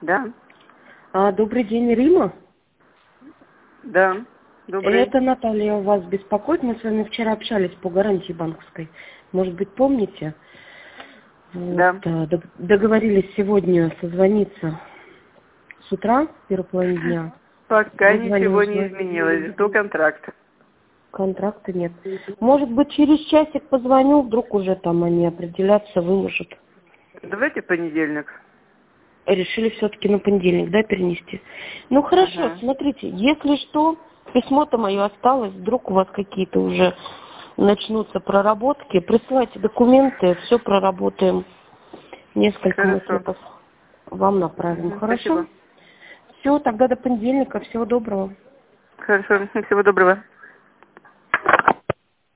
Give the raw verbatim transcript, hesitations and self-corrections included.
Да. А, добрый день, Рима. Да. Добрый. Это Наталья вас беспокоит. Мы с вами вчера общались по гарантии банковской. Может быть, помните? Вот, Да. дог- договорились сегодня созвониться с утра, в первой половине дня. Пока Вызвоню ничего не узнать. изменилось. Жду контракт. Контракта нет. Может быть, через часик позвоню, вдруг уже там они определятся, выложат. Давайте понедельник. Решили все-таки на понедельник, да, перенести? Ну, хорошо, Ага. смотрите, если что, письмо-то мое осталось, вдруг у вас какие-то уже начнутся проработки, присылайте документы, все проработаем, несколько Хорошо. макетов вам направим, Мгм. хорошо? Спасибо. Все, тогда до понедельника, всего доброго. Хорошо. Всего доброго.